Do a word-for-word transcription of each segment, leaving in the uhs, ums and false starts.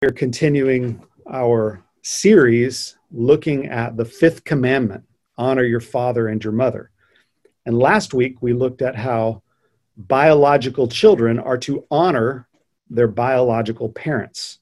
We're continuing our series looking at the fifth commandment, honor your father and your mother. And last week we looked at how biological children are to honor their biological parents.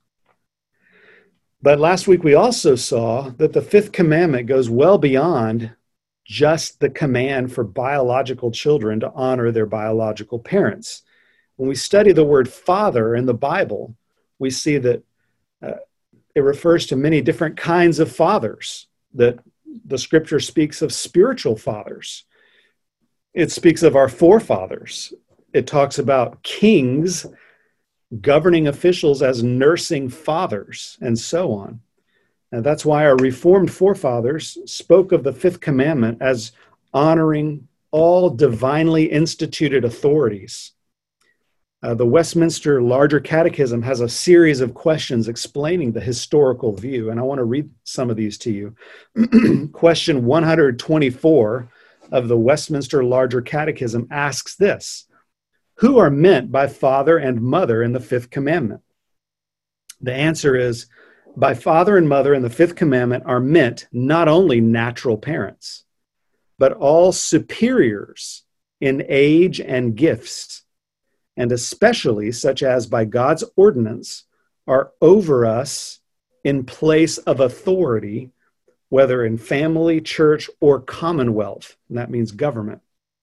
But last week we also saw that the fifth commandment goes well beyond just the command for biological children to honor their biological parents. When we study the word father in the Bible, we see that uh, it refers to many different kinds of fathers, that the scripture speaks of spiritual fathers. It speaks of our forefathers. It talks about kings governing officials as nursing fathers, and so on. And that's why our Reformed forefathers spoke of the fifth commandment as honoring all divinely instituted authorities. Uh, the Westminster Larger Catechism has a series of questions explaining the historical view, and I want to read some of these to you. Question one hundred twenty-four of the Westminster Larger Catechism asks this: who are meant by father and mother in the fifth commandment? The answer is, by father and mother in the fifth commandment are meant not only natural parents, but all superiors in age and gifts, and especially such as by God's ordinance are over us in place of authority, whether in family, church, or commonwealth. And that means government.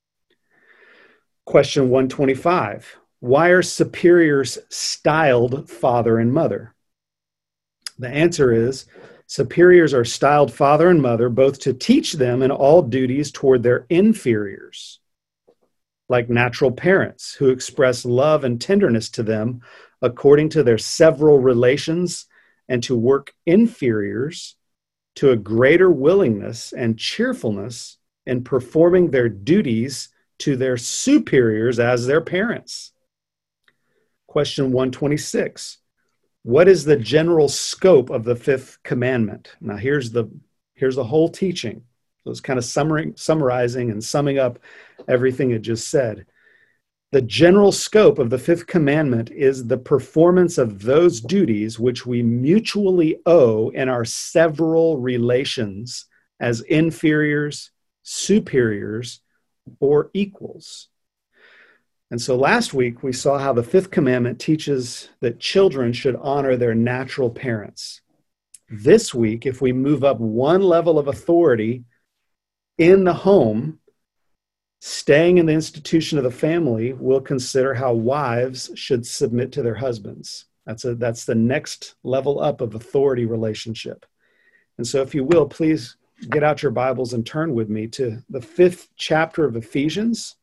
Question one twenty-five. Why are superiors styled father and mother? The answer is, superiors are styled father and mother both to teach them in all duties toward their inferiors, like natural parents who express love and tenderness to them according to their several relations, and to work inferiors to a greater willingness and cheerfulness in performing their duties to their superiors as their parents. Question one twenty-six. What is the general scope of the fifth commandment? Now here's the, here's the whole teaching. So it's kind of summary, summarizing and summing up everything it just said. The general scope of the fifth commandment is the performance of those duties which we mutually owe in our several relations as inferiors, superiors, or equals. And so last week we saw how the fifth commandment teaches that children should honor their natural parents. This week, if we move up one level of authority in the home, staying in the institution of the family, we'll consider how wives should submit to their husbands. That's a, that's the next level up of authority relationship. And so if you will, please get out your Bibles and turn with me to the fifth chapter of Ephesians,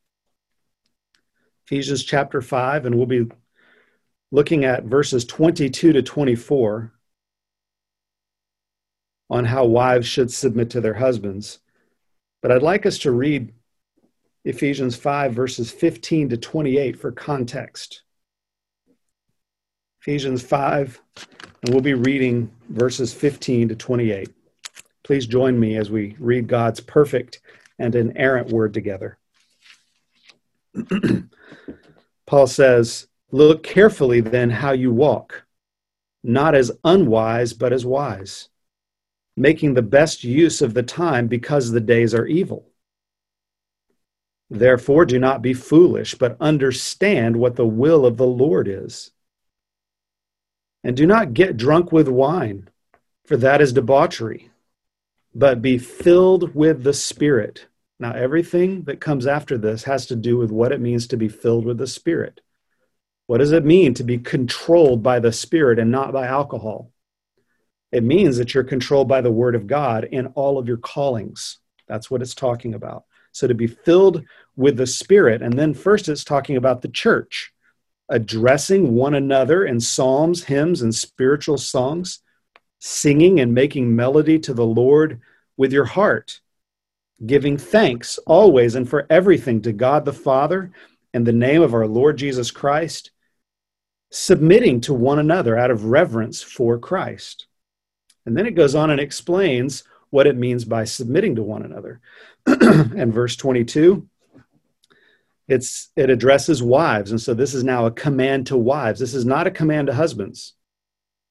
Ephesians chapter five, and we'll be looking at verses twenty-two to twenty-four on how wives should submit to their husbands. But I'd like us to read Ephesians five, verses fifteen to twenty-eight for context. Ephesians five, and we'll be reading verses fifteen to twenty-eight. Please join me as we read God's perfect and inerrant word together. Paul says, "Look carefully then how you walk, not as unwise, but as wise, making the best use of the time because the days are evil. Therefore, do not be foolish, but understand what the will of the Lord is. And do not get drunk with wine, for that is debauchery, but be filled with the Spirit." Now, everything that comes after this has to do with what it means to be filled with the Spirit. What does it mean to be controlled by the Spirit and not by alcohol? It means that you're controlled by the Word of God in all of your callings. That's what it's talking about. So to be filled with the Spirit, and then first it's talking about the church, addressing one another in psalms, hymns, and spiritual songs, singing and making melody to the Lord with your heart, giving thanks always and for everything to God the Father in the name of our Lord Jesus Christ, submitting to one another out of reverence for Christ. And then it goes on and explains what it means by submitting to one another. And verse twenty-two, it's it addresses wives. And so this is now a command to wives. This is not a command to husbands.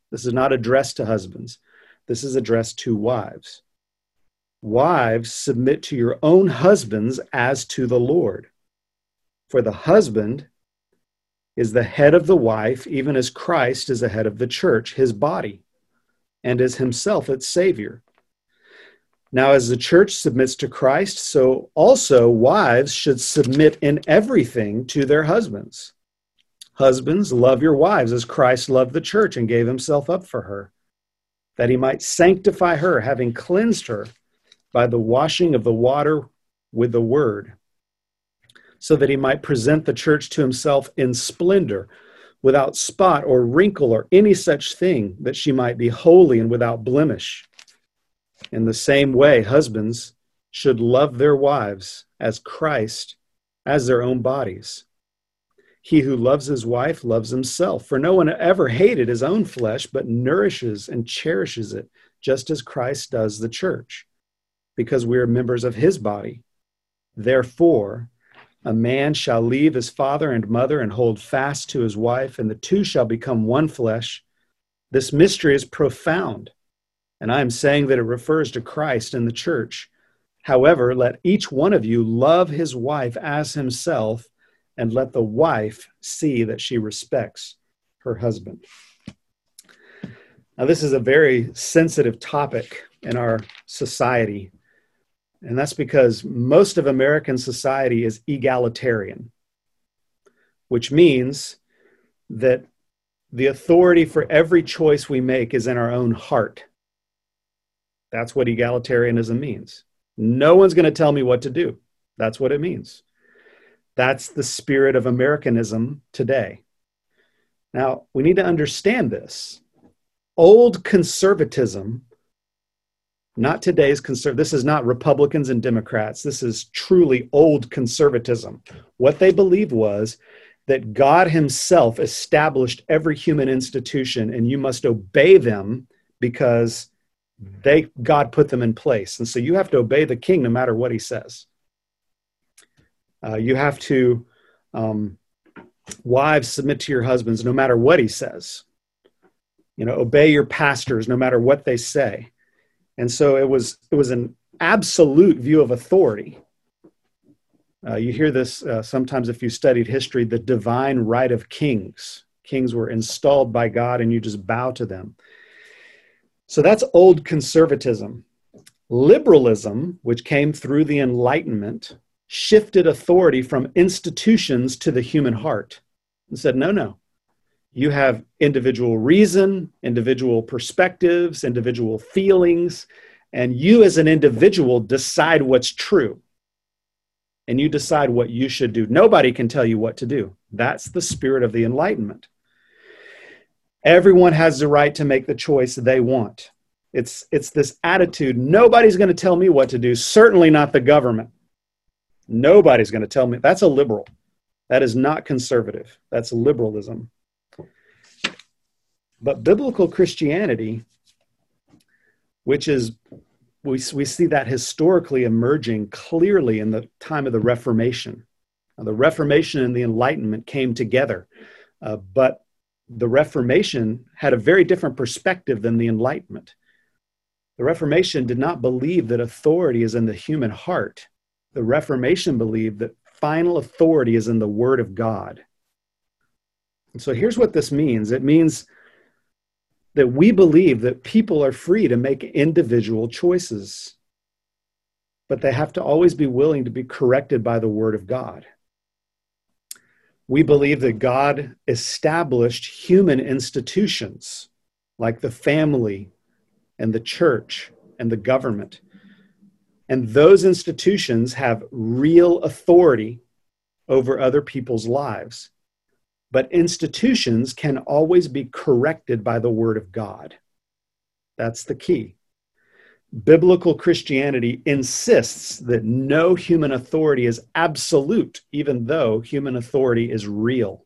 This is not addressed to husbands. This is addressed to wives. Wives, submit to your own husbands as to the Lord. For the husband is the head of the wife, even as Christ is the head of the church, his body, and is himself its Savior. Now, as the church submits to Christ, so also wives should submit in everything to their husbands. Husbands, love your wives as Christ loved the church and gave himself up for her, that he might sanctify her, having cleansed her by the washing of the water with the word, so that he might present the church to himself in splendor, without spot or wrinkle or any such thing, that she might be holy and without blemish. In the same way, husbands should love their wives as Christ, as their own bodies. He who loves his wife loves himself, for no one ever hated his own flesh, but nourishes and cherishes it, just as Christ does the church, because we are members of his body. Therefore, a man shall leave his father and mother and hold fast to his wife, and the two shall become one flesh. This mystery is profound, and I am saying that it refers to Christ and the church. However, let each one of you love his wife as himself, and let the wife see that she respects her husband. Now, this is a very sensitive topic in our society, and that's because most of American society is egalitarian, which means that the authority for every choice we make is in our own heart. That's what egalitarianism means. No one's going to tell me what to do. That's what it means. That's the spirit of Americanism today. Now, we need to understand this. Old conservatism, not today's conservative, this is not Republicans and Democrats. This is truly old conservatism. What they believed was that God himself established every human institution, and you must obey them because they God put them in place. And so you have to obey the king no matter what he says. Uh, you have to, um, wives, submit to your husbands no matter what he says. You know, obey your pastors no matter what they say. And so it was it was an absolute view of authority. Uh, you hear this uh, sometimes if you studied history, the divine right of kings. Kings were installed by God and you just bow to them. So that's old conservatism. Liberalism, which came through the Enlightenment, shifted authority from institutions to the human heart and said, no, no. You have individual reason, individual perspectives, individual feelings, and you as an individual decide what's true. And you decide what you should do. Nobody can tell you what to do. That's the spirit of the Enlightenment. Everyone has the right to make the choice they want. It's, it's this attitude, nobody's going to tell me what to do, certainly not the government. Nobody's going to tell me. That's a liberal. That is not conservative. That's liberalism. But biblical Christianity, which is, we, we see that historically emerging clearly in the time of the Reformation. Now, the Reformation and the Enlightenment came together, uh, but the Reformation had a very different perspective than the Enlightenment. The Reformation did not believe that authority is in the human heart. The Reformation believed that final authority is in the Word of God. And so here's what this means. It means that we believe that people are free to make individual choices, but they have to always be willing to be corrected by the Word of God. We believe that God established human institutions like the family and the church and the government. And those institutions have real authority over other people's lives. But institutions can always be corrected by the Word of God. That's the key. Biblical Christianity insists that no human authority is absolute, even though human authority is real.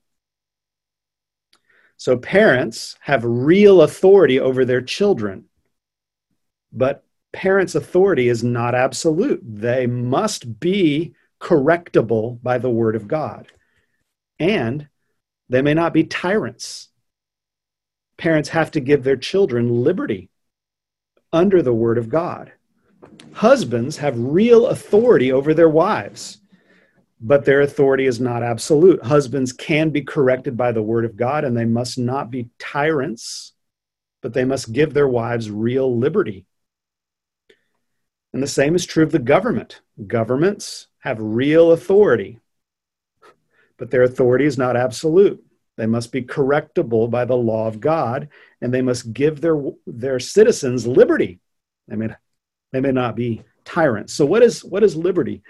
So parents have real authority over their children, but parents' authority is not absolute. They must be correctable by the Word of God. And they may not be tyrants. Parents have to give their children liberty under the word of God. Husbands have real authority over their wives, but their authority is not absolute. Husbands can be corrected by the word of God, and they must not be tyrants, but they must give their wives real liberty. And the same is true of the government. Governments have real authority, but their authority is not absolute. They must be correctable by the law of God, and they must give their, their citizens liberty. They may, they may not be tyrants. So what is, what is liberty?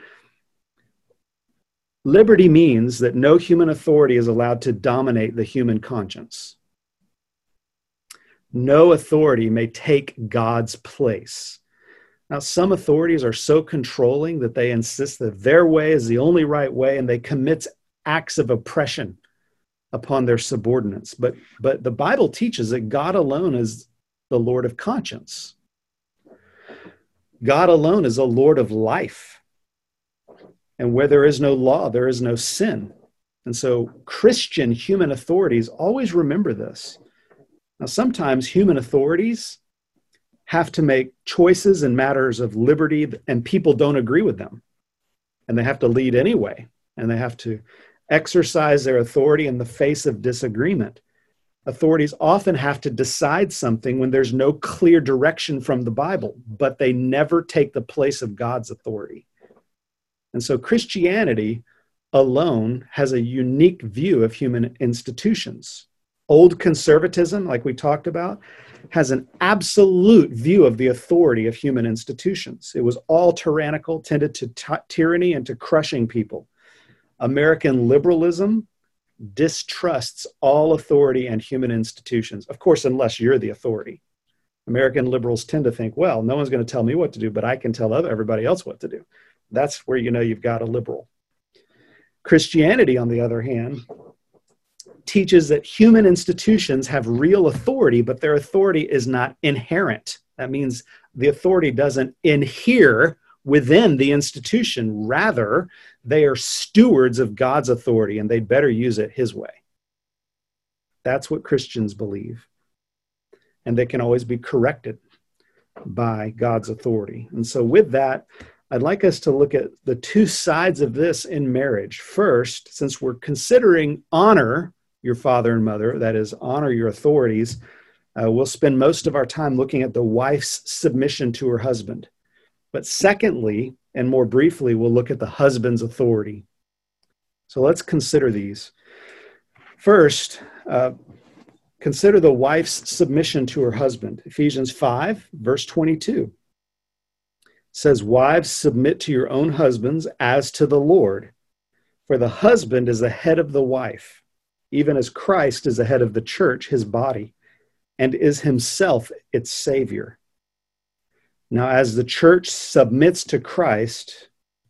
Liberty means that no human authority is allowed to dominate the human conscience. No authority may take God's place. Now, some authorities are so controlling that they insist that their way is the only right way, and they commit acts of oppression upon their subordinates. But, but the Bible teaches that God alone is the Lord of conscience. God alone is a Lord of life. And where there is no law, there is no sin. And so Christian human authorities always remember this. Now, sometimes human authorities have to make choices in matters of liberty, and people don't agree with them. And they have to lead anyway. And they have to exercise their authority in the face of disagreement. Authorities often have to decide something when there's no clear direction from the Bible, but they never take the place of God's authority. And so Christianity alone has a unique view of human institutions. Old conservatism, like we talked about, has an absolute view of the authority of human institutions. It was all tyrannical, tended to t- tyranny and to crushing people. American liberalism distrusts all authority and human institutions, of course, unless you're the authority. American liberals tend to think, well, no one's going to tell me what to do, but I can tell other, everybody else what to do. That's where you know you've got a liberal. Christianity, on the other hand, teaches that human institutions have real authority, but their authority is not inherent. That means the authority doesn't inhere within the institution. Rather, they are stewards of God's authority, and they'd better use it his way. That's what Christians believe. And they can always be corrected by God's authority. And so with that, I'd like us to look at the two sides of this in marriage. First, since we're considering honor your father and mother, that is, honor your authorities, uh, we'll spend most of our time looking at the wife's submission to her husband. But secondly, and more briefly, we'll look at the husband's authority. So let's consider these. First, uh, consider the wife's submission to her husband. Ephesians five, verse twenty-two says, "Wives, submit to your own husbands as to the Lord. For the husband is the head of the wife, even as Christ is the head of the church, his body, and is himself its Savior. Now, as the church submits to Christ,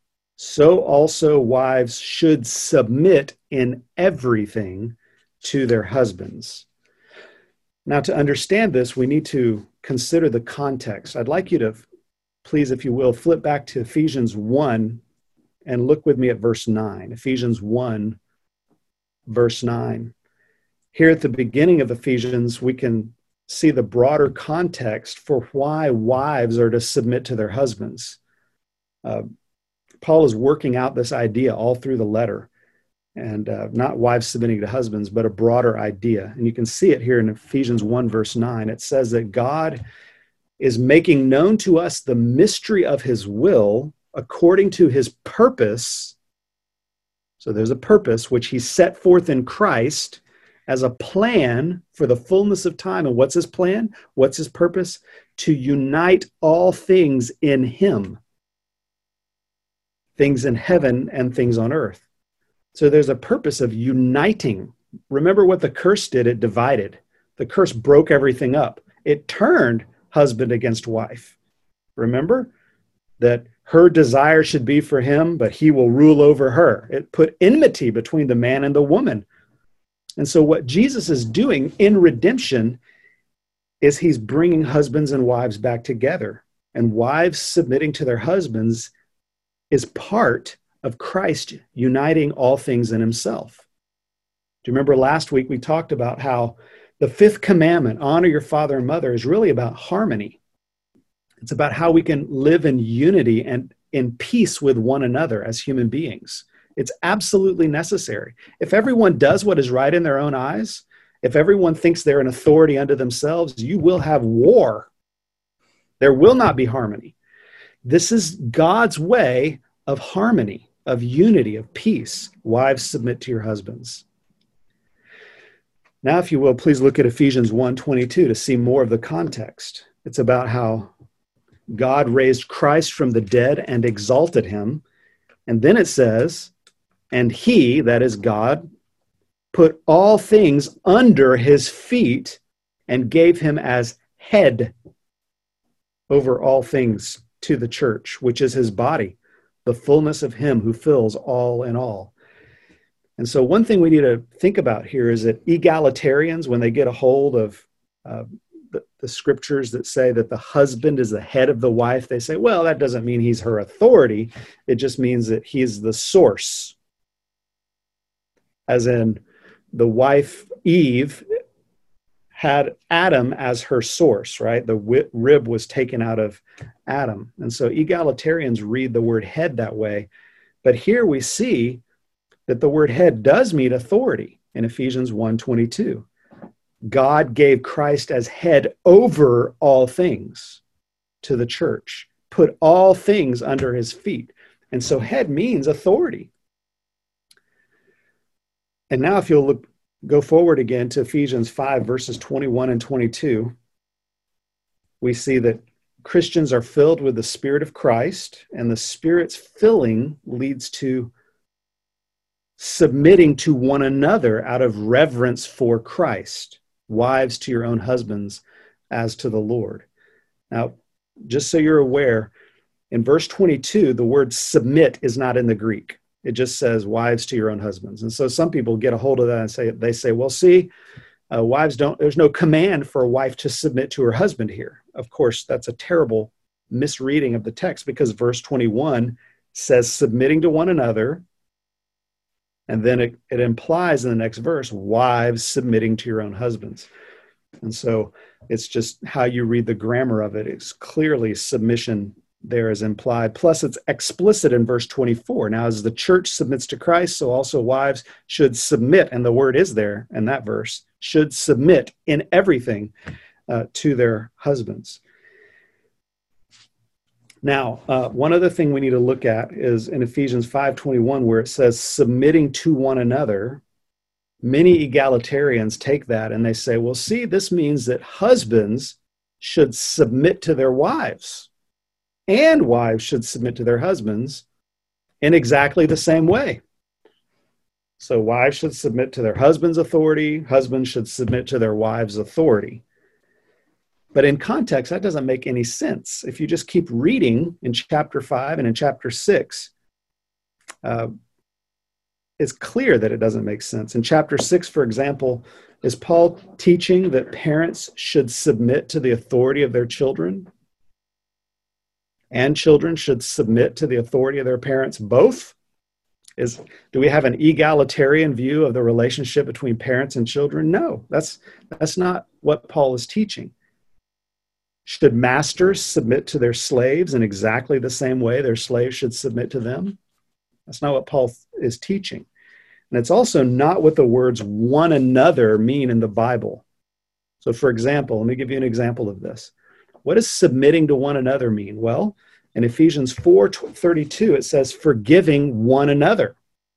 so also wives should submit in everything to their husbands." Now, to understand this, we need to consider the context. I'd like you to, please, if you will, flip back to Ephesians one and look with me at verse nine. Ephesians one, verse nine. Here at the beginning of Ephesians, we can see the broader context for why wives are to submit to their husbands. Uh, Paul is working out this idea all through the letter, and uh, not wives submitting to husbands, but a broader idea. And you can see it here in Ephesians one, verse nine. It says that God is making known to us the mystery of his will according to his purpose. So there's a purpose which he set forth in Christ as a plan for the fullness of time. And what's his plan? What's his purpose? To unite all things in him. Things in heaven and things on earth. So there's a purpose of uniting. Remember what the curse did? It divided. The curse broke everything up. It turned husband against wife. Remember that her desire should be for him, but he will rule over her. It put enmity between the man and the woman. And so what Jesus is doing in redemption is he's bringing husbands and wives back together. And wives submitting to their husbands is part of Christ uniting all things in himself. Do you remember last week we talked about how The fifth commandment, honor your father and mother, is really about harmony. It's about how we can live in unity and in peace with one another as human beings. It's absolutely necessary. If everyone does what is right in their own eyes, if everyone thinks they're an authority unto themselves, you will have war. There will not be harmony. This is God's way of harmony, of unity, of peace. Wives, submit to your husbands. Now, if you will, please look at Ephesians one twenty-two to see more of the context. It's about how God raised Christ from the dead and exalted him. And then it says, and he, that is God, put all things under his feet and gave him as head over all things to the church, which is his body, the fullness of him who fills all in all. And so one thing we need to think about here is that egalitarians, when they get a hold of uh, the, the scriptures that say that the husband is the head of the wife, they say, well, that doesn't mean he's her authority. It just means that he's the source. As in, the wife, Eve, had Adam as her source, right? The rib was taken out of Adam. And so egalitarians read the word head that way. But here we see that the word head does mean authority in Ephesians one twenty-two. God gave Christ as head over all things to the church, put all things under his feet. And so head means authority. And now if you'll look, go forward again to Ephesians five, verses twenty-one and twenty-two, we see that Christians are filled with the Spirit of Christ, and the Spirit's filling leads to submitting to one another out of reverence for Christ. Wives, to your own husbands as to the Lord. Now, just so you're aware, in verse twenty-two, the word submit is not in the Greek. It just says wives to your own husbands. And so some people get a hold of that and say, they say, well, see, uh, wives don't, there's no command for a wife to submit to her husband here. Of course, that's a terrible misreading of the text, because verse twenty-one says submitting to one another. And then it, it implies in the next verse, wives submitting to your own husbands. And so it's just how you read the grammar of it. It's clearly submission there is implied. Plus, it's explicit in verse twenty-four. Now, as the church submits to Christ, so also wives should submit, and the word is there in that verse, should submit in everything uh, to their husbands. Now, uh, one other thing we need to look at is in Ephesians five twenty-one, where it says submitting to one another. Many egalitarians take that and they say, well, see, this means that husbands should submit to their wives, and wives should submit to their husbands in exactly the same way. So wives should submit to their husband's authority, husbands should submit to their wives' authority. But in context, that doesn't make any sense. If you just keep reading in chapter five and in chapter six, uh, it's clear that it doesn't make sense. In chapter six, for example, is Paul teaching that parents should submit to the authority of their children? And children should submit to the authority of their parents both? Is, do we have an egalitarian view of the relationship between parents and children? No, that's, that's not what Paul is teaching. Should masters submit to their slaves in exactly the same way their slaves should submit to them? That's not what Paul is teaching. And it's also not what the words one another mean in the Bible. So for example, let me give you an example of this. What does submitting to one another mean? Well, in Ephesians four thirty-two, it says forgiving one another.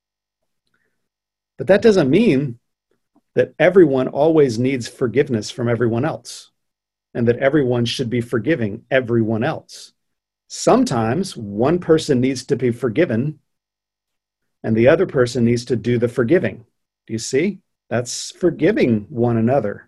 But that doesn't mean that everyone always needs forgiveness from everyone else, and that everyone should be forgiving everyone else. Sometimes one person needs to be forgiven and the other person needs to do the forgiving. Do you see? That's forgiving one another.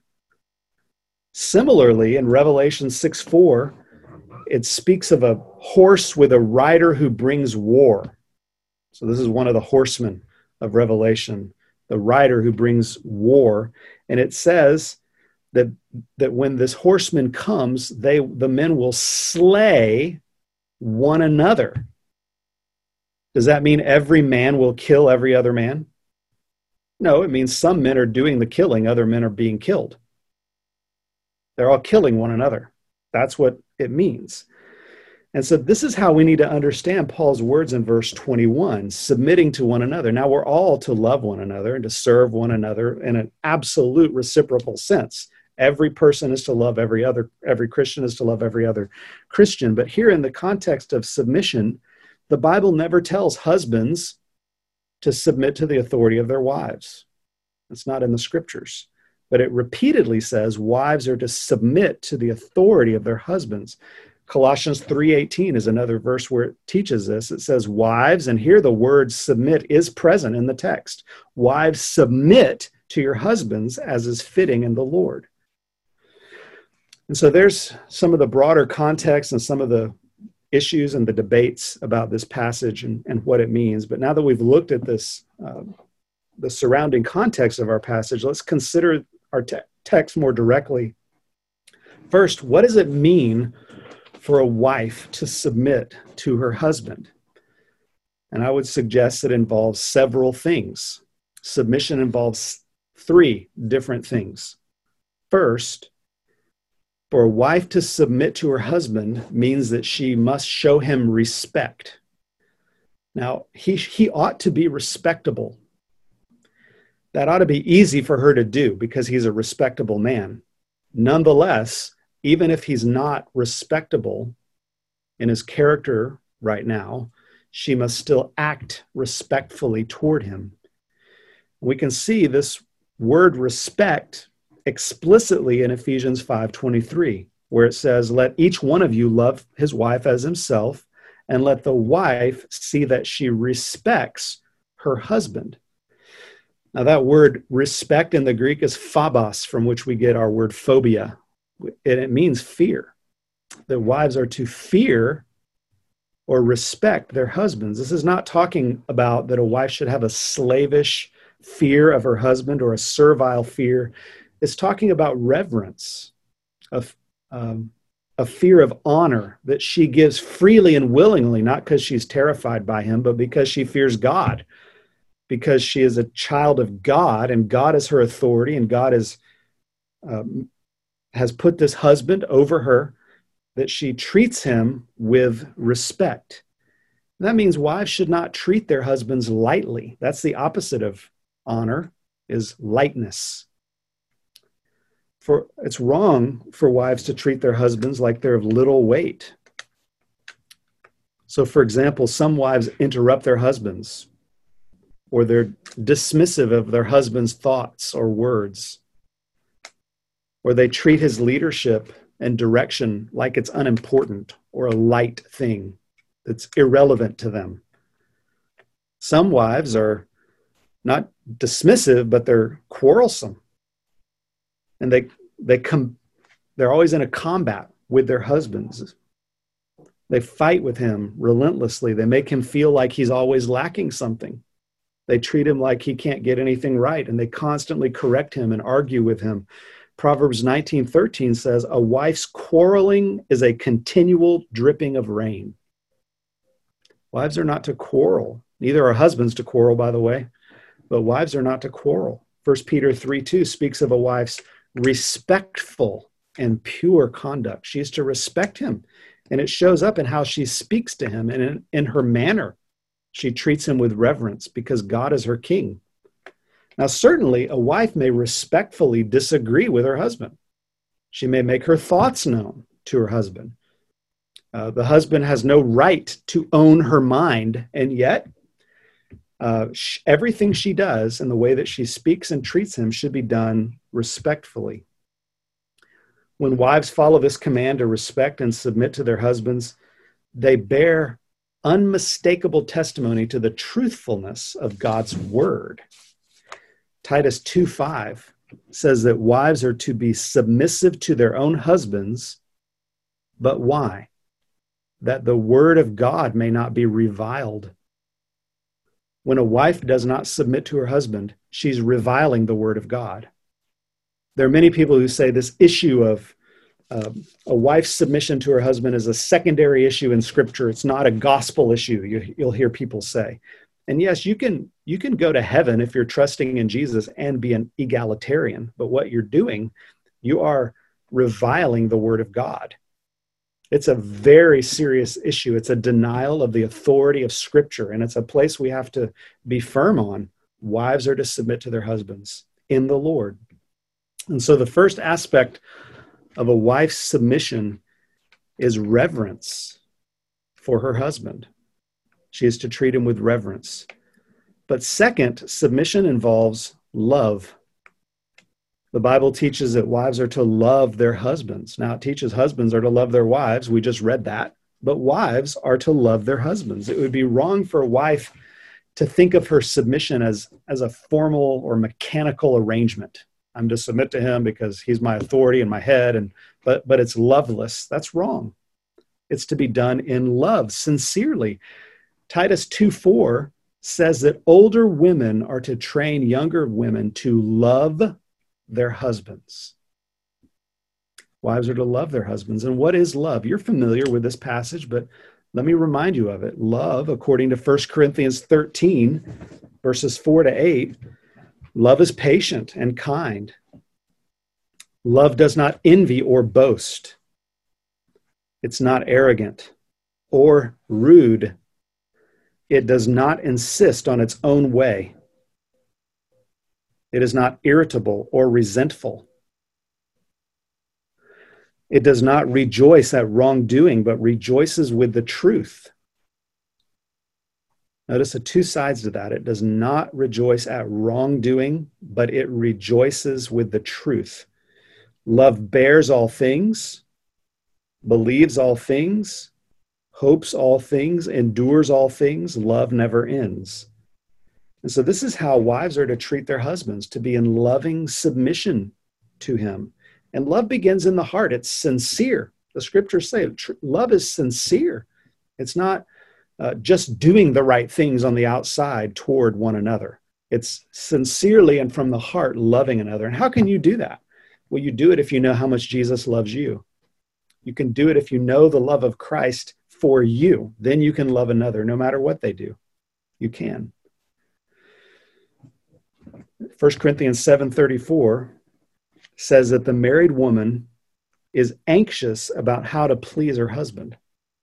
Similarly, in Revelation six four, it speaks of a horse with a rider who brings war. So this is one of the horsemen of Revelation, the rider who brings war. And it says that, that when this horseman comes, they the men will slay one another. Does that mean every man will kill every other man? No, it means some men are doing the killing, other men are being killed. They're all killing one another. That's what it means. And so this is how we need to understand Paul's words in verse twenty-one, submitting to one another. Now we're all to love one another and to serve one another in an absolute reciprocal sense. Every person is to love every other, every Christian is to love every other Christian. But here in the context of submission, the Bible never tells husbands to submit to the authority of their wives. It's not in the scriptures. But it repeatedly says wives are to submit to the authority of their husbands. Colossians three eighteen is another verse where it teaches this. It says, wives, and here the word submit is present in the text. Wives, submit to your husbands as is fitting in the Lord. And so there's some of the broader context and some of the issues and the debates about this passage and, and what it means. But now that we've looked at this, uh, the surrounding context of our passage, let's consider our te- text more directly. First, what does it mean for a wife to submit to her husband? And I would suggest it involves several things. Submission involves three different things. First, for a wife to submit to her husband means that she must show him respect. Now, he, he ought to be respectable. That ought to be easy for her to do because he's a respectable man. Nonetheless, even if he's not respectable in his character right now, she must still act respectfully toward him. We can see this word respect explicitly in Ephesians five twenty-three, where it says, let each one of you love his wife as himself, and let the wife see that she respects her husband. Now that word respect in the Greek is phobos, from which we get our word phobia, and it means fear. The wives are to fear or respect their husbands. This is not talking about that a wife should have a slavish fear of her husband or a servile fear. It's talking about reverence, of um, a fear of honor that she gives freely and willingly, not because she's terrified by him, but because she fears God, because she is a child of God and God is her authority and God is um, has put this husband over her, that she treats him with respect. And that means wives should not treat their husbands lightly. That's the opposite of honor, is lightness. For it's wrong for wives to treat their husbands like they're of little weight. So, for example, some wives interrupt their husbands, or they're dismissive of their husband's thoughts or words, or they treat his leadership and direction like it's unimportant or a light thing that's irrelevant to them. Some wives are not dismissive, but they're quarrelsome. And they they come they're always in a combat with their husbands. They fight with him relentlessly. They make him feel like he's always lacking something. They treat him like he can't get anything right, and they constantly correct him and argue with him. Proverbs nineteen thirteen says, a wife's quarreling is a continual dripping of rain. Wives are not to quarrel. Neither are husbands to quarrel, by the way, but wives are not to quarrel. First Peter three two speaks of a wife's respectful and pure conduct. She is to respect him, and it shows up in how she speaks to him and in, in her manner. She treats him with reverence because God is her king. Now, certainly, a wife may respectfully disagree with her husband. She may make her thoughts known to her husband. Uh, the husband has no right to own her mind, and yet uh, sh- everything she does and the way that she speaks and treats him should be done respectfully. When wives follow this command to respect and submit to their husbands, they bear unmistakable testimony to the truthfulness of God's word. Titus two five says that wives are to be submissive to their own husbands, but why? That the word of God may not be reviled. When a wife does not submit to her husband, she's reviling the word of God. There are many people who say this issue of uh, a wife's submission to her husband is a secondary issue in Scripture. It's not a gospel issue, you, you'll hear people say. And yes, you can you can go to heaven if you're trusting in Jesus and be an egalitarian. But what you're doing, you are reviling the word of God. It's a very serious issue. It's a denial of the authority of Scripture, and it's a place we have to be firm on. Wives are to submit to their husbands in the Lord. And so the first aspect of a wife's submission is reverence for her husband. She is to treat him with reverence. But second, submission involves love. The Bible teaches that wives are to love their husbands. Now, it teaches husbands are to love their wives. We just read that. But wives are to love their husbands. It would be wrong for a wife to think of her submission as, as a formal or mechanical arrangement. I'm to submit to him because he's my authority in my head, and but but it's loveless. That's wrong. It's to be done in love, sincerely. Titus two four says that older women are to train younger women to love their husbands. Wives are to love their husbands. And what is love? You're familiar with this passage, but let me remind you of it. Love, according to First Corinthians thirteen, verses four to eight, love is patient and kind. Love does not envy or boast. It's not arrogant or rude. It does not insist on its own way. It is not irritable or resentful. It does not rejoice at wrongdoing, but rejoices with the truth. Notice the two sides to that. It does not rejoice at wrongdoing, but it rejoices with the truth. Love bears all things, believes all things, hopes all things, endures all things. Love never ends. And so this is how wives are to treat their husbands, to be in loving submission to him. And love begins in the heart. It's sincere. The scriptures say tr- love is sincere. It's not uh, just doing the right things on the outside toward one another. It's sincerely and from the heart loving another. And how can you do that? Well, you do it if you know how much Jesus loves you. You can do it if you know the love of Christ for you. Then you can love another no matter what they do. You can. First Corinthians seven thirty-four says that the married woman is anxious about how to please her husband.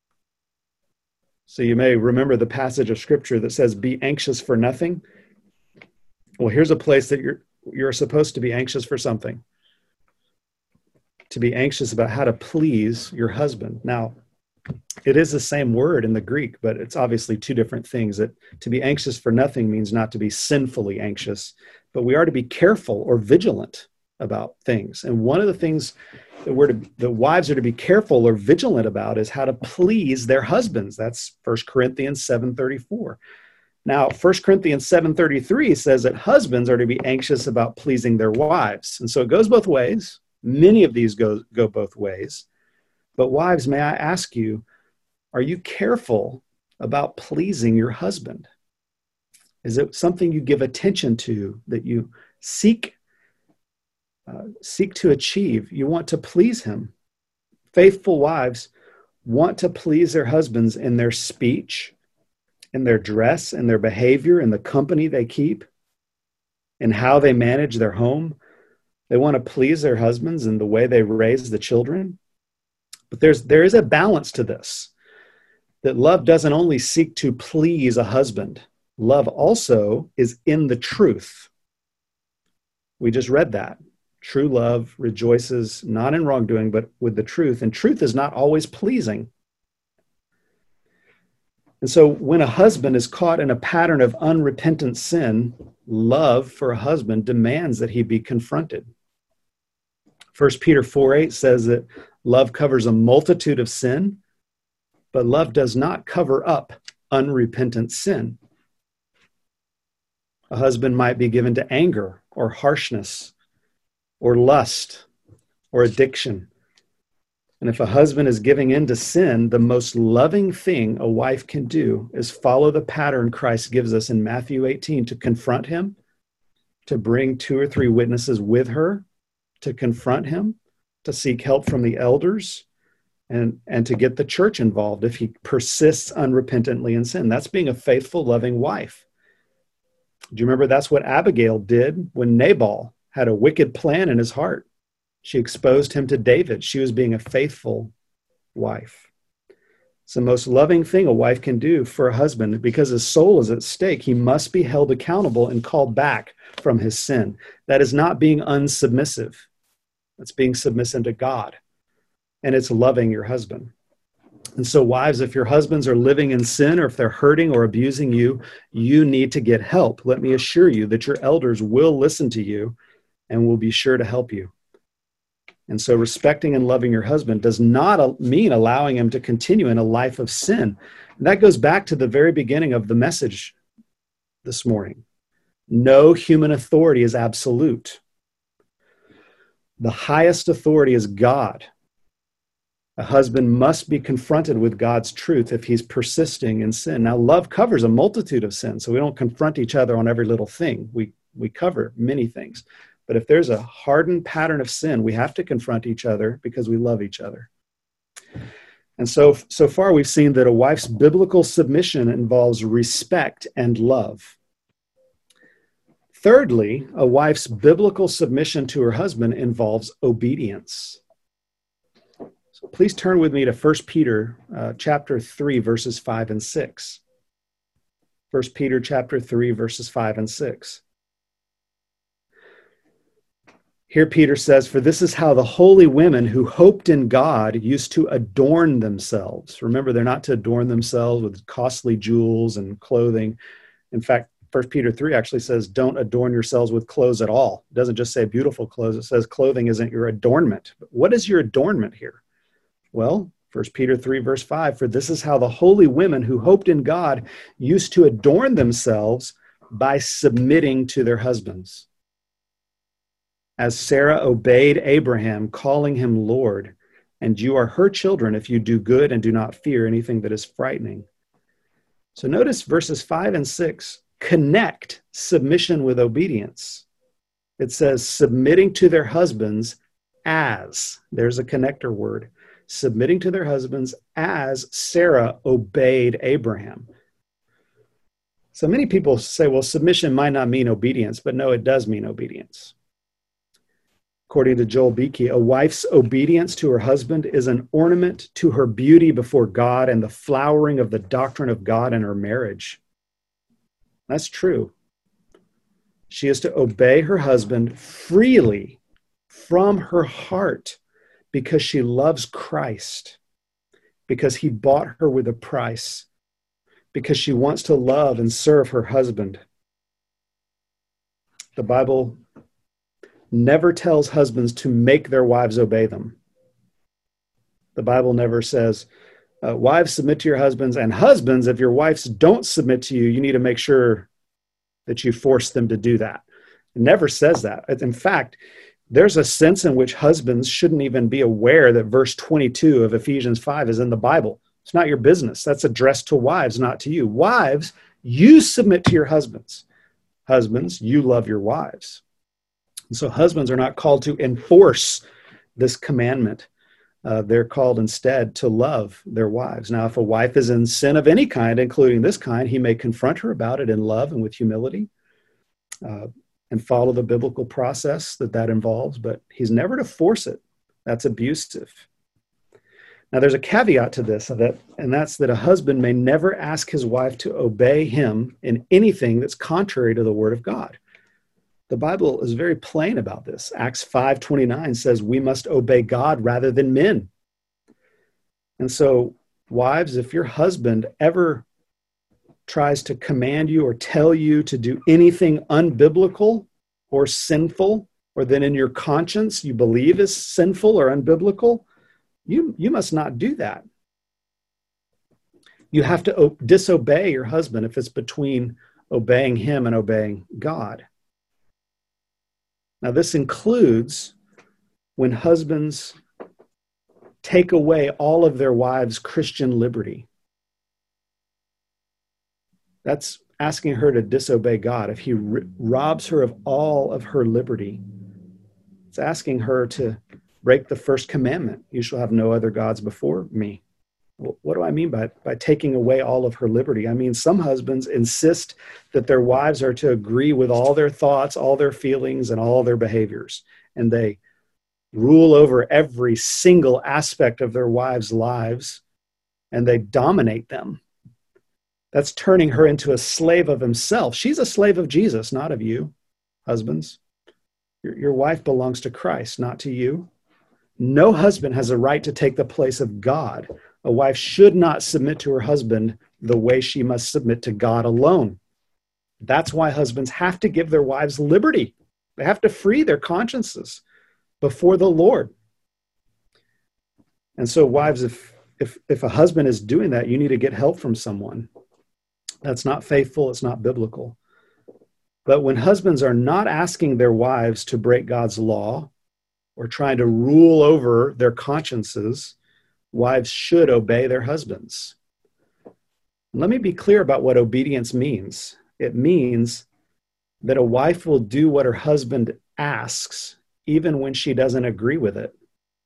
So you may remember the passage of scripture that says, be anxious for nothing. Well, here's a place that you're you're supposed to be anxious for something. To be anxious about how to please your husband. Now, it is the same word in the Greek, but it's obviously two different things. That to be anxious for nothing means not to be sinfully anxious, but we are to be careful or vigilant about things. And one of the things that we're to, the wives are to be careful or vigilant about is how to please their husbands. That's First Corinthians seven thirty-four. Now, First Corinthians seven thirty-three says that husbands are to be anxious about pleasing their wives. And so it goes both ways. Many of these go, go both ways. But wives, may I ask you, are you careful about pleasing your husband? Is it something you give attention to, that you seek uh, seek to achieve? You want to please him. Faithful wives want to please their husbands in their speech, in their dress, in their behavior, in the company they keep, in how they manage their home. They want to please their husbands in the way they raise the children. But there's there is a balance to this, that love doesn't only seek to please a husband. Love also is in the truth. We just read that. True love rejoices not in wrongdoing, but with the truth. And truth is not always pleasing. And so when a husband is caught in a pattern of unrepentant sin, love for a husband demands that he be confronted. First Peter four eight says that love covers a multitude of sin, but love does not cover up unrepentant sin. A husband might be given to anger or harshness or lust or addiction. And if a husband is giving in to sin, the most loving thing a wife can do is follow the pattern Christ gives us in Matthew eighteen, to confront him, to bring two or three witnesses with her, to confront him, to seek help from the elders, and, and to get the church involved if he persists unrepentantly in sin. That's being a faithful, loving wife. Do you remember that's what Abigail did when Nabal had a wicked plan in his heart? She exposed him to David. She was being a faithful wife. It's the most loving thing a wife can do for a husband. Because his soul is at stake, he must be held accountable and called back from his sin. That is not being unsubmissive. That's being submissive to God. And it's loving your husband. And so wives, if your husbands are living in sin or if they're hurting or abusing you, you need to get help. Let me assure you that your elders will listen to you and will be sure to help you. And so respecting and loving your husband does not mean allowing him to continue in a life of sin. And that goes back to the very beginning of the message this morning. No human authority is absolute. The highest authority is God. A husband must be confronted with God's truth if he's persisting in sin. Now, love covers a multitude of sins, so we don't confront each other on every little thing. We, we cover many things. But if there's a hardened pattern of sin, we have to confront each other because we love each other. And so, so far, we've seen that a wife's biblical submission involves respect and love. Thirdly, a wife's biblical submission to her husband involves obedience. So please turn with me to First Peter uh, chapter three, verses five and six. First Peter chapter three, verses five and six. Here Peter says, "For this is how the holy women who hoped in God used to adorn themselves." Remember, they're not to adorn themselves with costly jewels and clothing. In fact, First Peter three actually says, don't adorn yourselves with clothes at all. It doesn't just say beautiful clothes. It says clothing isn't your adornment. But what is your adornment here? Well, First Peter three, verse five, "For this is how the holy women who hoped in God used to adorn themselves by submitting to their husbands. As Sarah obeyed Abraham, calling him Lord, and you are her children if you do good and do not fear anything that is frightening." So notice verses five and six connect submission with obedience. It says submitting to their husbands as, there's a connector word, submitting to their husbands as Sarah obeyed Abraham. So many people say, well, submission might not mean obedience, but no, it does mean obedience. According to Joel Beeke, a wife's obedience to her husband is an ornament to her beauty before God and the flowering of the doctrine of God in her marriage. That's true. She is to obey her husband freely from her heart because she loves Christ, because he bought her with a price, because she wants to love and serve her husband. The Bible never tells husbands to make their wives obey them. The Bible never says, uh, wives, submit to your husbands, and husbands, if your wives don't submit to you, you need to make sure that you force them to do that. It never says that. In fact, there's a sense in which husbands shouldn't even be aware that verse twenty-two of Ephesians five is in the Bible. It's not your business. That's addressed to wives, not to you. Wives, you submit to your husbands. Husbands, you love your wives. And so husbands are not called to enforce this commandment. Uh, they're called instead to love their wives. Now, if a wife is in sin of any kind, including this kind, he may confront her about it in love and with humility uh, and follow the biblical process that that involves, but he's never to force it. That's abusive. Now, there's a caveat to this, that, and that's that a husband may never ask his wife to obey him in anything that's contrary to the word of God. The Bible is very plain about this. Acts five twenty-nine says we must obey God rather than men. And so, wives, if your husband ever tries to command you or tell you to do anything unbiblical or sinful, or that in your conscience you believe is sinful or unbiblical, you, you must not do that. You have to o- disobey your husband if it's between obeying him and obeying God. Now, this includes when husbands take away all of their wives' Christian liberty. That's asking her to disobey God. If he r- robs her of all of her liberty, it's asking her to break the first commandment. You shall have no other gods before me. Well, what do I mean by, by taking away all of her liberty? I mean, some husbands insist that their wives are to agree with all their thoughts, all their feelings, and all their behaviors. And they rule over every single aspect of their wives' lives, and they dominate them. That's turning her into a slave of himself. She's a slave of Jesus, not of you, husbands. Your, your wife belongs to Christ, not to you. No husband has a right to take the place of God. A wife should not submit to her husband the way she must submit to God alone. That's why husbands have to give their wives liberty. They have to free their consciences before the Lord. And so wives, if, if, if a husband is doing that, you need to get help from someone. That's not faithful. It's not biblical. But when husbands are not asking their wives to break God's law or trying to rule over their consciences, wives should obey their husbands. Let me be clear about what obedience means. It means that a wife will do what her husband asks, even when she doesn't agree with it,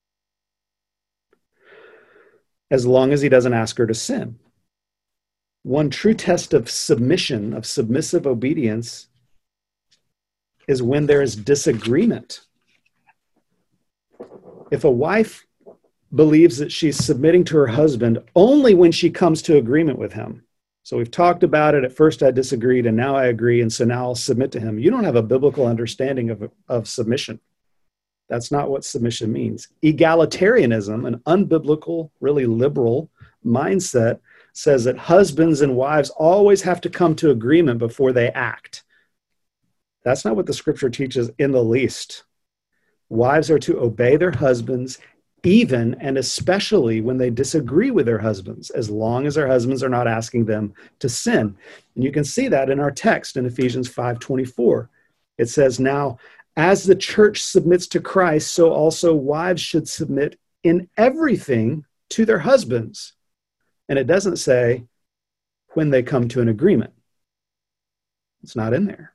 as long as he doesn't ask her to sin. One true test of submission, of submissive obedience, is when there is disagreement. If a wife believes that she's submitting to her husband only when she comes to agreement with him, so we've talked about it, at first I disagreed and now I agree, and so now I'll submit to him. You don't have a biblical understanding of, of submission. That's not what submission means. Egalitarianism, an unbiblical, really liberal mindset, says that husbands and wives always have to come to agreement before they act. That's not what the scripture teaches in the least. Wives are to obey their husbands even and especially when they disagree with their husbands, as long as their husbands are not asking them to sin. And you can see that in our text in Ephesians five twenty-four. It says, "Now, as the church submits to Christ, so also wives should submit in everything to their husbands." And it doesn't say when they come to an agreement. It's not in there.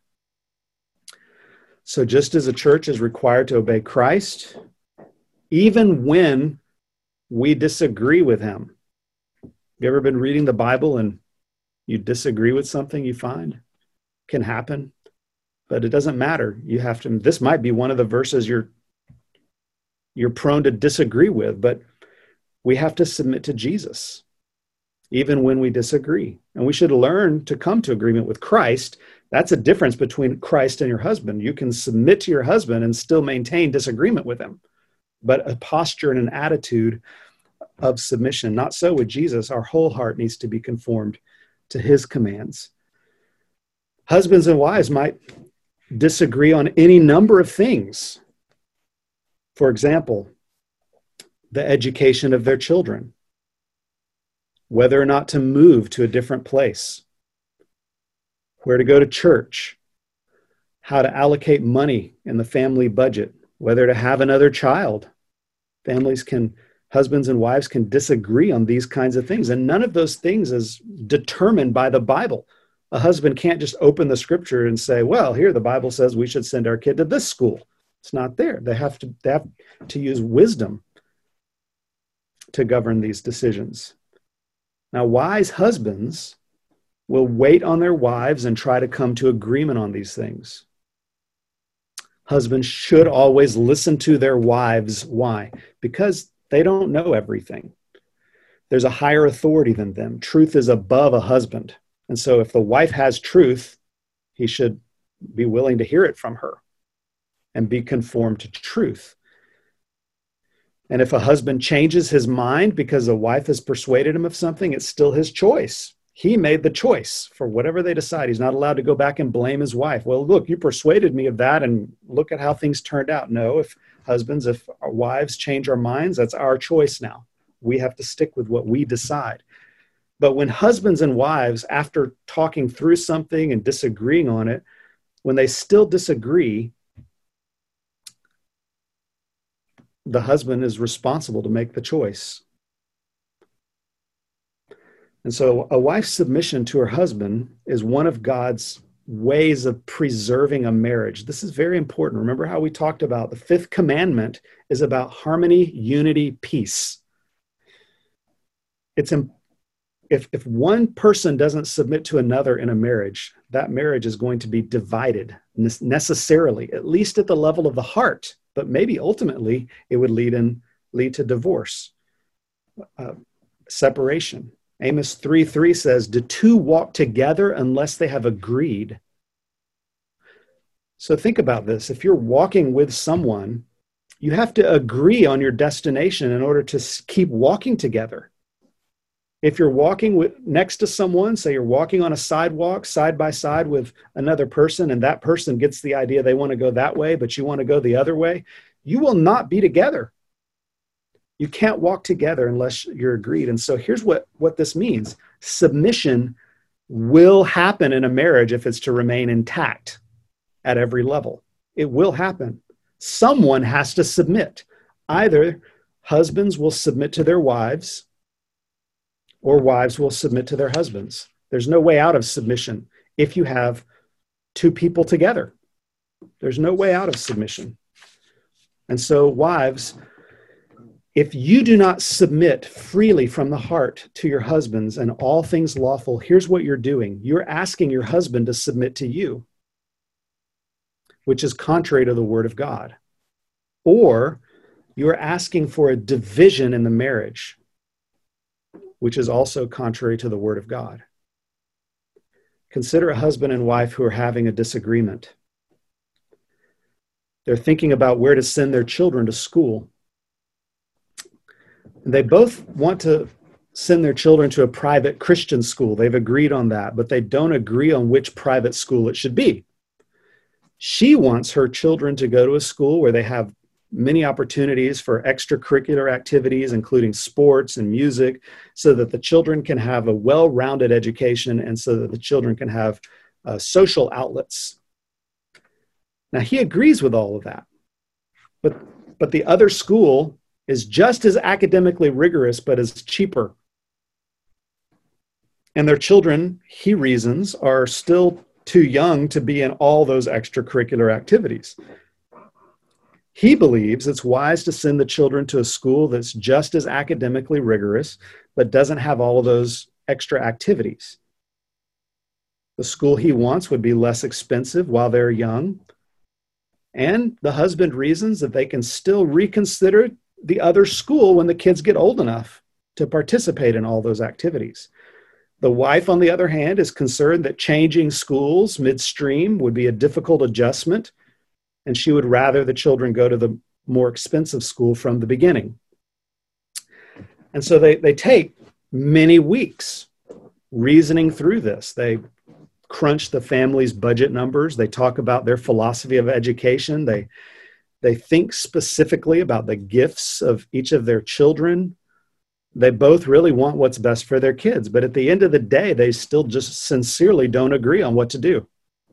So just as a church is required to obey Christ, even when we disagree with him. You ever been reading the Bible and you disagree with something you find? Can happen, but it doesn't matter. You have to, this might be one of the verses you're, you're prone to disagree with, but we have to submit to Jesus, even when we disagree. And we should learn to come to agreement with Christ. That's a difference between Christ and your husband. You can submit to your husband and still maintain disagreement with him, but a posture and an attitude of submission. Not so with Jesus. Our whole heart needs to be conformed to his commands. Husbands and wives might disagree on any number of things. For example, the education of their children, whether or not to move to a different place, where to go to church, how to allocate money in the family budget, whether to have another child. Families can, husbands and wives can disagree on these kinds of things. And none of those things is determined by the Bible. A husband can't just open the scripture and say, well, here the Bible says we should send our kid to this school. It's not there. They have to, they have to use wisdom to govern these decisions. Now, wise husbands will wait on their wives and try to come to agreement on these things. Husbands should always listen to their wives. Why? Because they don't know everything. There's a higher authority than them. Truth is above a husband. And so if the wife has truth, he should be willing to hear it from her and be conformed to truth. And if a husband changes his mind because a wife has persuaded him of something, it's still his choice. He made the choice for whatever they decide. He's not allowed to go back and blame his wife. Well, look, you persuaded me of that, and look at how things turned out. No, if husbands, if our wives change our minds, that's our choice now. We have to stick with what we decide. But when husbands and wives, after talking through something and disagreeing on it, when they still disagree, the husband is responsible to make the choice. And so a wife's submission to her husband is one of God's ways of preserving a marriage. This is very important. Remember how we talked about the fifth commandment is about harmony, unity, peace. It's if, if one person doesn't submit to another in a marriage, that marriage is going to be divided necessarily, at least at the level of the heart. but maybe ultimately it would lead in lead to divorce, uh, separation. Amos three three says, "Do two walk together unless they have agreed?" So think about this. If you're walking with someone, you have to agree on your destination in order to keep walking together. If you're walking with, next to someone, say you're walking on a sidewalk side by side with another person, and that person gets the idea they want to go that way, but you want to go the other way, you will not be together. You can't walk together unless you're agreed. And so here's what, what this means. Submission will happen in a marriage if it's to remain intact at every level. It will happen. Someone has to submit. Either husbands will submit to their wives, or wives will submit to their husbands. There's no way out of submission if you have two people together. There's no way out of submission. And so, wives, if you do not submit freely from the heart to your husbands and all things lawful, here's what you're doing. You're asking your husband to submit to you, which is contrary to the word of God. Or you're asking for a division in the marriage, which is also contrary to the word of God. Consider a husband and wife who are having a disagreement. They're thinking about where to send their children to school. They both want to send their children to a private Christian school. They've agreed on that, but they don't agree on which private school it should be. She wants her children to go to a school where they have many opportunities for extracurricular activities, including sports and music, so that the children can have a well-rounded education and so that the children can have uh, social outlets. Now, he agrees with all of that, but, but the other school is just as academically rigorous, but is cheaper. And their children, he reasons, are still too young to be in all those extracurricular activities. He believes it's wise to send the children to a school that's just as academically rigorous, but doesn't have all of those extra activities. The school he wants would be less expensive while they're young. And the husband reasons that they can still reconsider the other school when the kids get old enough to participate in all those activities. The wife, on the other hand, is concerned that changing schools midstream would be a difficult adjustment, and she would rather the children go to the more expensive school from the beginning. And so they, they take many weeks reasoning through this. They crunch the family's budget numbers. They talk about their philosophy of education. They, they think specifically about the gifts of each of their children. They both really want what's best for their kids, but at the end of the day, they still just sincerely don't agree on what to do.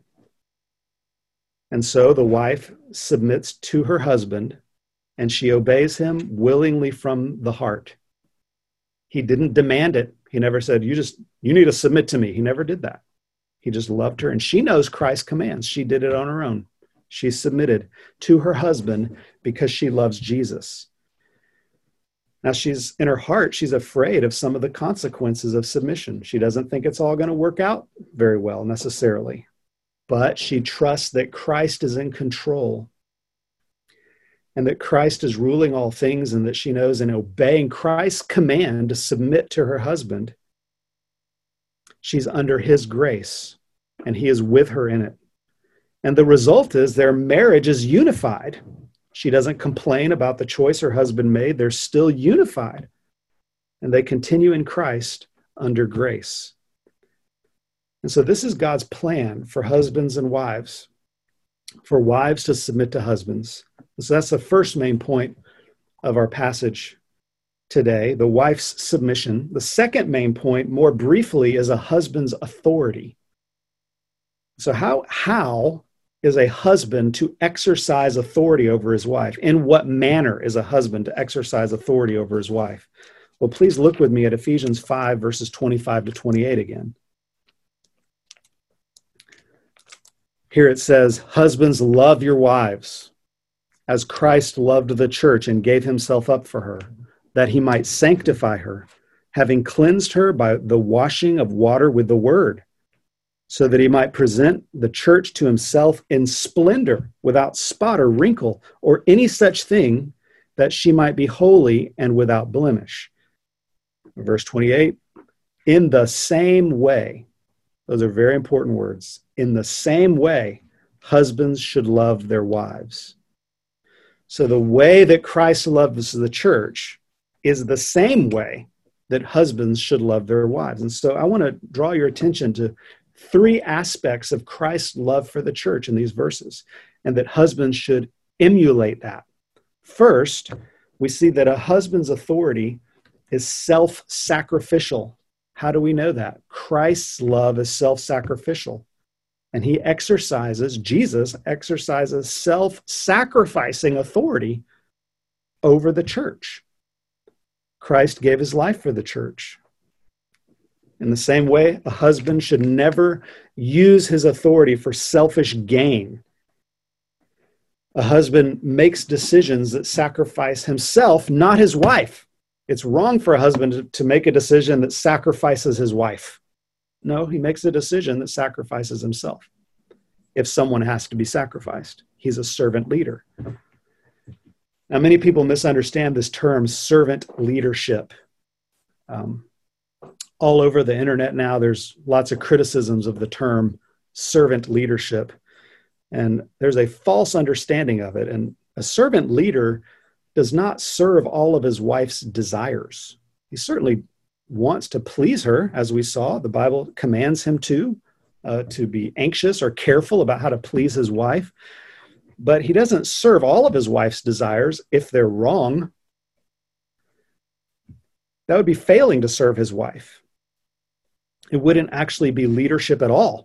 And so the wife submits to her husband, and she obeys him willingly from the heart. He didn't demand it. He never said, you just, you need to submit to me. He never did that. He just loved her, and she knows Christ's commands. She did it on her own. She submitted to her husband because she loves Jesus. Now, she's in her heart, she's afraid of some of the consequences of submission. She doesn't think it's all going to work out very well necessarily, but she trusts that Christ is in control and that Christ is ruling all things, and that she knows in obeying Christ's command to submit to her husband, she's under his grace and he is with her in it. And the result is their marriage is unified. She doesn't complain about the choice her husband made. They're still unified, and they continue in Christ under grace. And so this is God's plan for husbands and wives, for wives to submit to husbands. So that's the first main point of our passage today, the wife's submission. The second main point, more briefly, is a husband's authority. So how, how is a husband to exercise authority over his wife? In what manner is a husband to exercise authority over his wife? Well, please look with me at Ephesians five, verses twenty-five to twenty-eight again. Here it says, "Husbands, love your wives, as Christ loved the church and gave himself up for her, that he might sanctify her, having cleansed her by the washing of water with the word, so that he might present the church to himself in splendor, without spot or wrinkle, or any such thing, that she might be holy and without blemish. Verse twenty-eight, in the same way, those are very important words, in the same way, husbands should love their wives. So the way that Christ loves the church is the same way that husbands should love their wives. And so I want to draw your attention to three aspects of Christ's love for the church in these verses, and that husbands should emulate that. First, we see that a husband's authority is self-sacrificial. How do we know that? Christ's love is self-sacrificial. And he exercises, Jesus exercises self-sacrificing authority over the church. Christ gave his life for the church. In the same way, a husband should never use his authority for selfish gain. A husband makes decisions that sacrifice himself, not his wife. It's wrong for a husband to make a decision that sacrifices his wife. No, he makes a decision that sacrifices himself. If someone has to be sacrificed, he's a servant leader. Now, many people misunderstand this term, servant leadership. Um, all over the internet now, there's lots of criticisms of the term servant leadership. And there's a false understanding of it. And a servant leader does not serve all of his wife's desires. He certainly wants to please her, as we saw. The Bible commands him to, uh, to be anxious or careful about how to please his wife. But he doesn't serve all of his wife's desires if they're wrong. That would be failing to serve his wife. It wouldn't actually be leadership at all.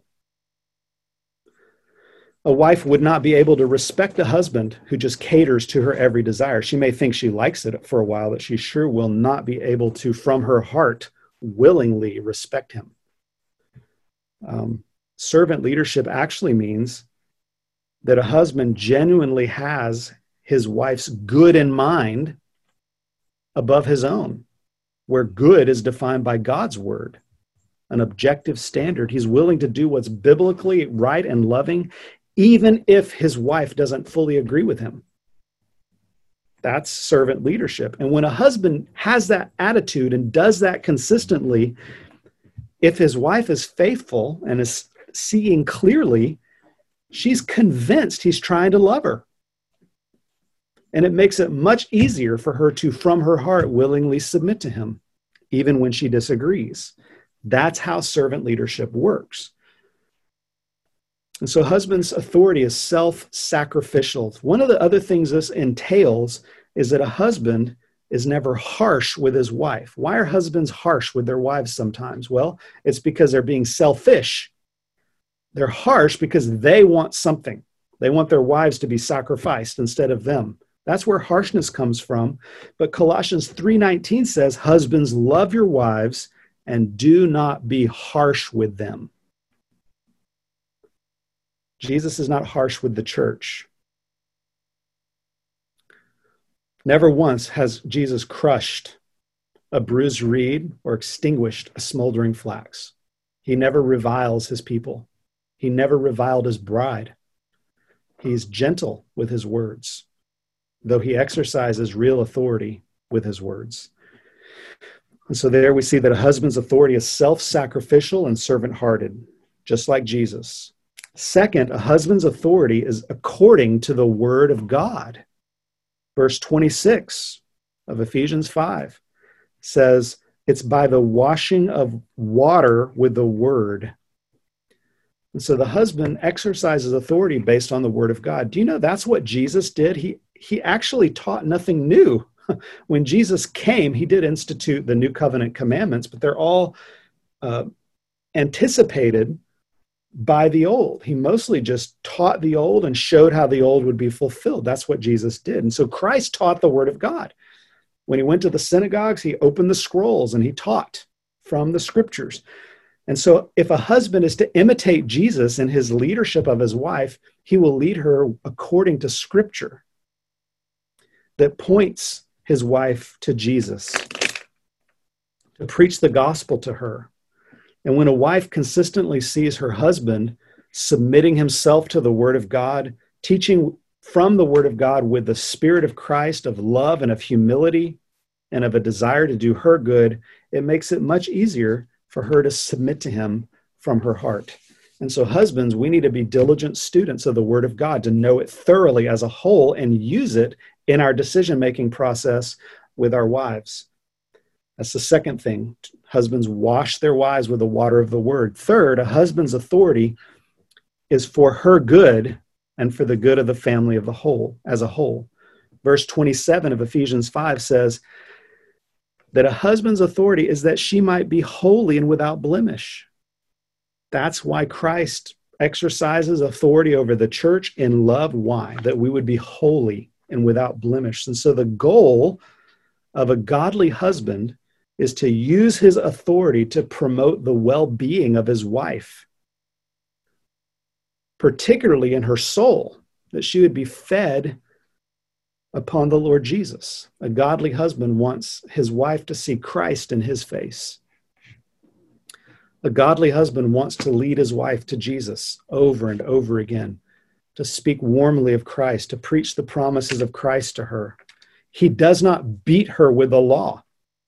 A wife would not be able to respect a husband who just caters to her every desire. She may think she likes it for a while, but she sure will not be able to, from her heart, willingly respect him. Um, servant leadership actually means that a husband genuinely has his wife's good in mind above his own, where good is defined by God's word, an objective standard. He's willing to do what's biblically right and loving, even if his wife doesn't fully agree with him. That's servant leadership. And when a husband has that attitude and does that consistently, if his wife is faithful and is seeing clearly, she's convinced he's trying to love her. And it makes it much easier for her to, from her heart, willingly submit to him, even when she disagrees. That's how servant leadership works. And so husband's authority is self-sacrificial. One of the other things this entails is that a husband is never harsh with his wife. Why are husbands harsh with their wives sometimes? Well, it's because they're being selfish. They're harsh because they want something. They want their wives to be sacrificed instead of them. That's where harshness comes from. But Colossians three nineteen says, husbands, love your wives and do not be harsh with them. Jesus is not harsh with the church. Never once has Jesus crushed a bruised reed or extinguished a smoldering flax. He never reviles his people. He never reviled his bride. He's gentle with his words, though he exercises real authority with his words. And so there we see that a husband's authority is self-sacrificial and servant-hearted, just like Jesus. Second, a husband's authority is according to the word of God. Verse twenty-six of Ephesians five says, it's by the washing of water with the word. And so the husband exercises authority based on the word of God. Do you know that's what Jesus did? He, he actually taught nothing new. When Jesus came, he did institute the new covenant commandments, but they're all uh, anticipated by the old. He mostly just taught the old and showed how the old would be fulfilled. That's what Jesus did. And so Christ taught the word of God. When he went to the synagogues, he opened the scrolls and he taught from the scriptures. And so if a husband is to imitate Jesus in his leadership of his wife, he will lead her according to scripture that points his wife to Jesus, to preach the gospel to her, And when a wife consistently sees her husband submitting himself to the Word of God, teaching from the Word of God with the Spirit of Christ, of love and of humility and of a desire to do her good, it makes it much easier for her to submit to him from her heart. And so husbands, we need to be diligent students of the Word of God, to know it thoroughly as a whole and use it in our decision-making process with our wives. That's the second thing. Husbands, wash their wives with the water of the Word. Third, a husband's authority is for her good and for the good of the family of the whole, as a whole. Verse twenty-seven of Ephesians five says that a husband's authority is that she might be holy and without blemish. That's why Christ exercises authority over the church in love. Why? That we would be holy and without blemish. And so the goal of a godly husband is to use his authority to promote the well-being of his wife, particularly in her soul, that she would be fed upon the Lord Jesus. A godly husband wants his wife to see Christ in his face. A godly husband wants to lead his wife to Jesus over and over again, to speak warmly of Christ, to preach the promises of Christ to her. He does not beat her with the law.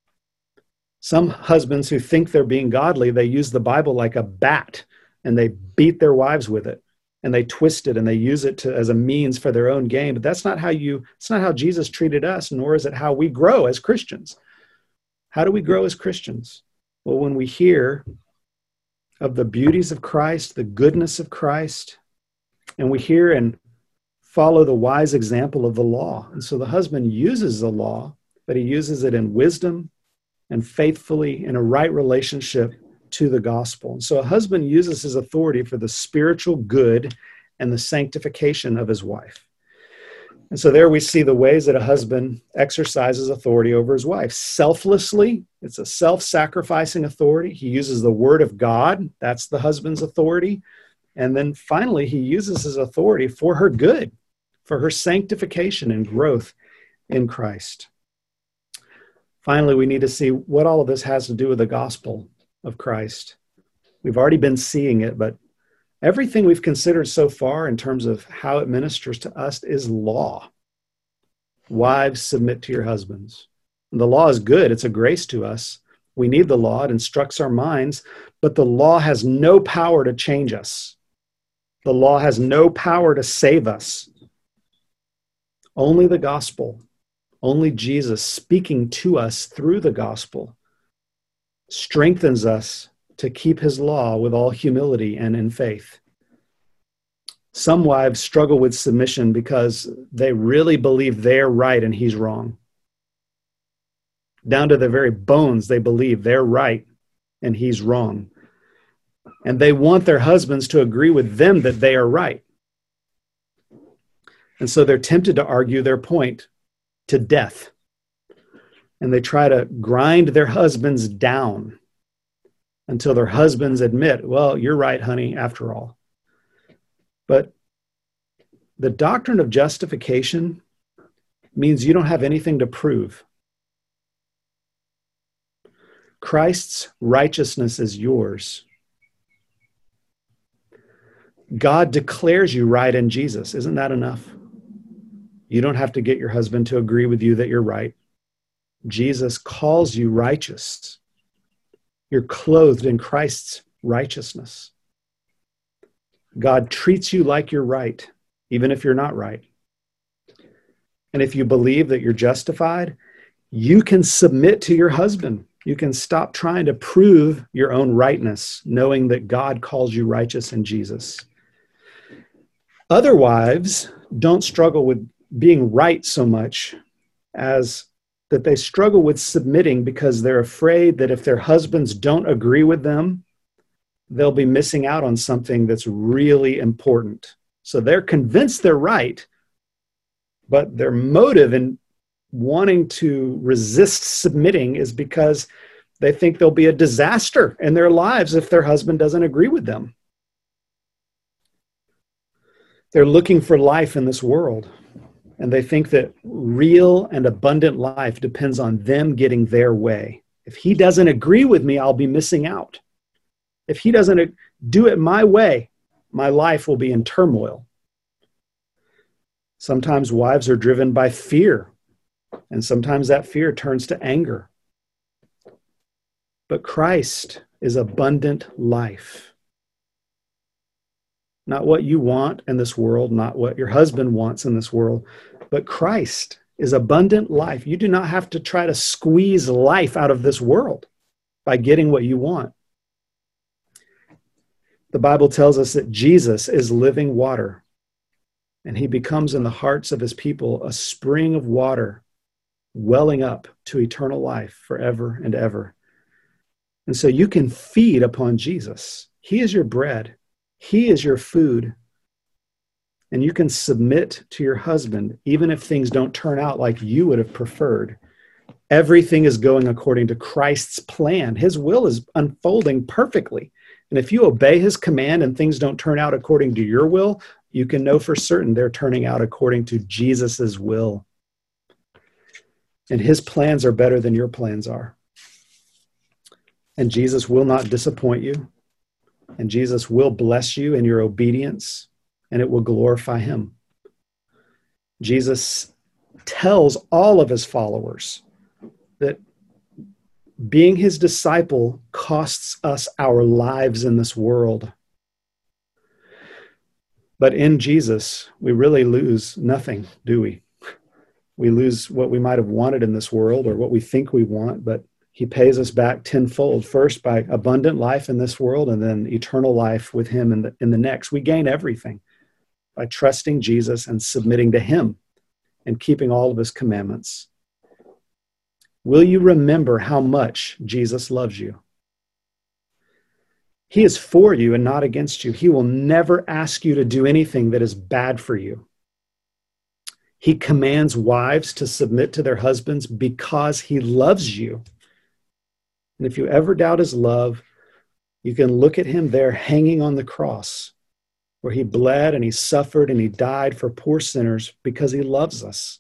Some husbands who think they're being godly, they use the Bible like a bat, and they beat their wives with it, and they twist it, and they use it to, as a means for their own gain. But that's not how you, it's not how Jesus treated us, nor is it how we grow as Christians. How do we grow as Christians? Well, when we hear of the beauties of Christ, the goodness of Christ, and we hear and follow the wise example of the law. And so the husband uses the law, but he uses it in wisdom and faithfully in a right relationship to the gospel. And so a husband uses his authority for the spiritual good and the sanctification of his wife. And so there we see the ways that a husband exercises authority over his wife. Selflessly, it's a self-sacrificing authority. He uses the Word of God. That's the husband's authority. And then finally, he uses his authority for her good, for her sanctification and growth in Christ. Finally, we need to see what all of this has to do with the gospel of Christ. We've already been seeing it, but everything we've considered so far in terms of how it ministers to us is law. Wives, submit to your husbands. The law is good. It's a grace to us. We need the law. It instructs our minds, but the law has no power to change us. The law has no power to save us. Only the gospel, only Jesus speaking to us through the gospel strengthens us to keep his law with all humility and in faith. Some wives struggle with submission because they really believe they're right and he's wrong. Down to their very bones, they believe they're right and he's wrong. And they want their husbands to agree with them that they are right. And so they're tempted to argue their point to death. And they try to grind their husbands down until their husbands admit, well, you're right, honey, after all. But the doctrine of justification means you don't have anything to prove. Christ's righteousness is yours. God declares you right in Jesus. Isn't that enough? You don't have to get your husband to agree with you that you're right. Jesus calls you righteous. You're clothed in Christ's righteousness. God treats you like you're right, even if you're not right. And if you believe that you're justified, you can submit to your husband. You can stop trying to prove your own rightness, knowing that God calls you righteous in Jesus. Other wives don't struggle with being right so much as that they struggle with submitting because they're afraid that if their husbands don't agree with them, they'll be missing out on something that's really important. So they're convinced they're right, but their motive in wanting to resist submitting is because they think there'll be a disaster in their lives if their husband doesn't agree with them. They're looking for life in this world, and they think that real and abundant life depends on them getting their way. If he doesn't agree with me, I'll be missing out. If he doesn't do it my way, my life will be in turmoil. Sometimes wives are driven by fear, and sometimes that fear turns to anger. But Christ is abundant life. Not what you want in this world, not what your husband wants in this world, but Christ is abundant life. You do not have to try to squeeze life out of this world by getting what you want. The Bible tells us that Jesus is living water, and he becomes in the hearts of his people a spring of water welling up to eternal life forever and ever. And so you can feed upon Jesus. He is your bread. He is your food. And you can submit to your husband, even if things don't turn out like you would have preferred. Everything is going according to Christ's plan. His will is unfolding perfectly. And if you obey his command and things don't turn out according to your will, you can know for certain they're turning out according to Jesus's will. And his plans are better than your plans are. And Jesus will not disappoint you. And Jesus will bless you in your obedience, and it will glorify him. Jesus tells all of his followers that being his disciple costs us our lives in this world. But in Jesus, we really lose nothing, do we? We lose what we might have wanted in this world or what we think we want, but he pays us back tenfold, first by abundant life in this world and then eternal life with him in the, in the next. We gain everything by trusting Jesus and submitting to him and keeping all of his commandments. Will you remember how much Jesus loves you? He is for you and not against you. He will never ask you to do anything that is bad for you. He commands wives to submit to their husbands because he loves you. And if you ever doubt his love, you can look at him there hanging on the cross, where he bled and he suffered and he died for poor sinners because he loves us.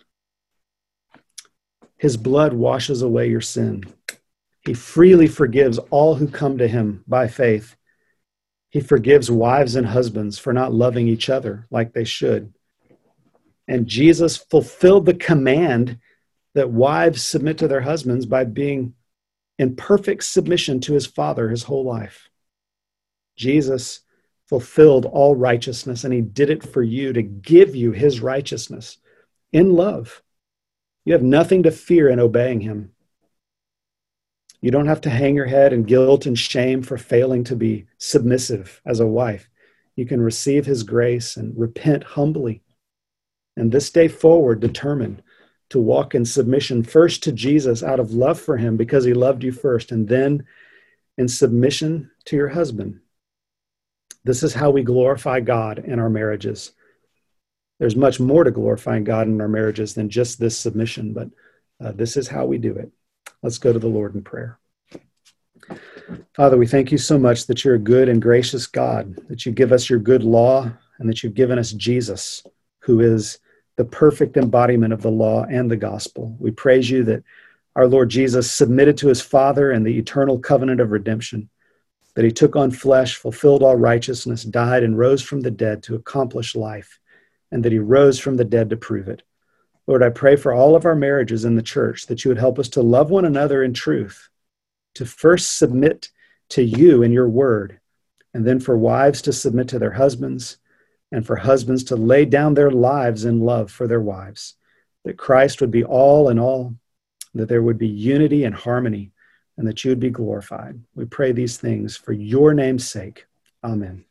His blood washes away your sin. He freely forgives all who come to him by faith. He forgives wives and husbands for not loving each other like they should. And Jesus fulfilled the command that wives submit to their husbands by being in perfect submission to his Father his whole life. Jesus fulfilled all righteousness, and he did it for you to give you his righteousness in love. You have nothing to fear in obeying him. You don't have to hang your head in guilt and shame for failing to be submissive as a wife. You can receive his grace and repent humbly. And this day forward, determine to walk in submission first to Jesus out of love for him because he loved you first, and then in submission to your husband. This is how we glorify God in our marriages. There's much more to glorifying God in our marriages than just this submission, but uh, this is how we do it. Let's go to the Lord in prayer. Father, we thank you so much that you're a good and gracious God, that you give us your good law, and that you've given us Jesus, who is the perfect embodiment of the law and the gospel. We praise you that our Lord Jesus submitted to his Father in the eternal covenant of redemption, that he took on flesh, fulfilled all righteousness, died, and rose from the dead to accomplish life, and that he rose from the dead to prove it. Lord, I pray for all of our marriages in the church that you would help us to love one another in truth, to first submit to you in your word, and then for wives to submit to their husbands, and for husbands to lay down their lives in love for their wives, that Christ would be all in all, that there would be unity and harmony, and that you would be glorified. We pray these things for your name's sake. Amen.